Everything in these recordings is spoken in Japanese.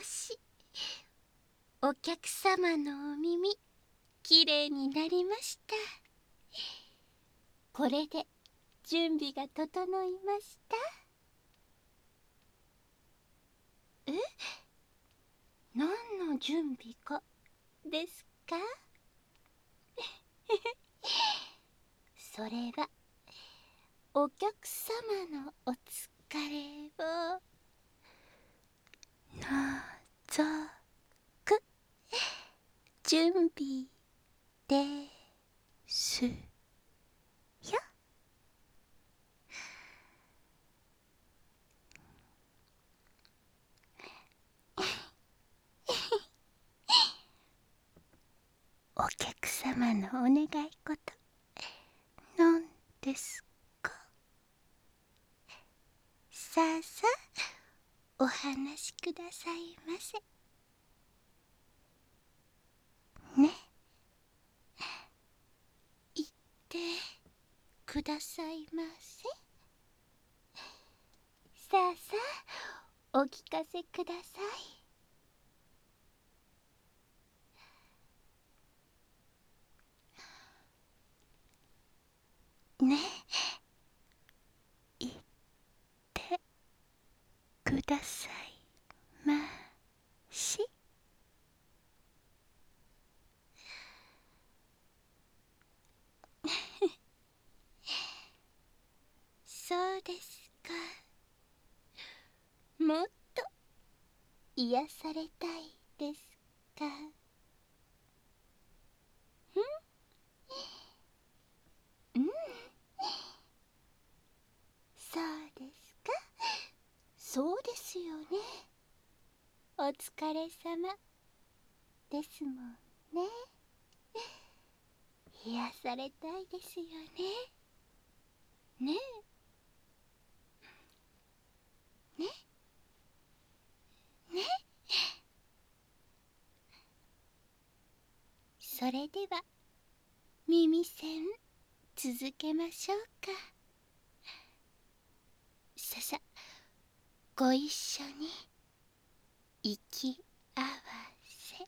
し。お客様のお耳、きれいになりました。これで準備が整いました。え？何の準備かですか？それはお客様のお疲れを除く準備ですよ。お客様のお願い事なんですか？さあさあお話しくださいませね。言ってくださいませ。さあさあお聞かせくださいね。言ってくださいまし。そうですか。もっと癒されたいですか？うん、そうですか。そうですよね。お疲れ様ですもんね。癒されたいですよね。ねねね。それでは耳栓続けましょうか。ささご一緒に息合わせ。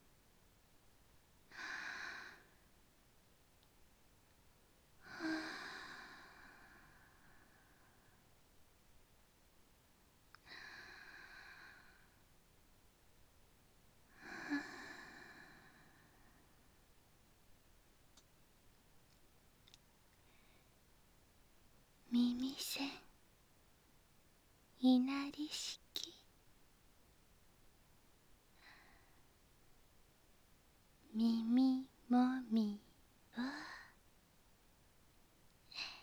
耳栓いなり式耳もみを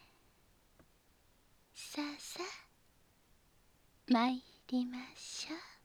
さあさあ参りましょう。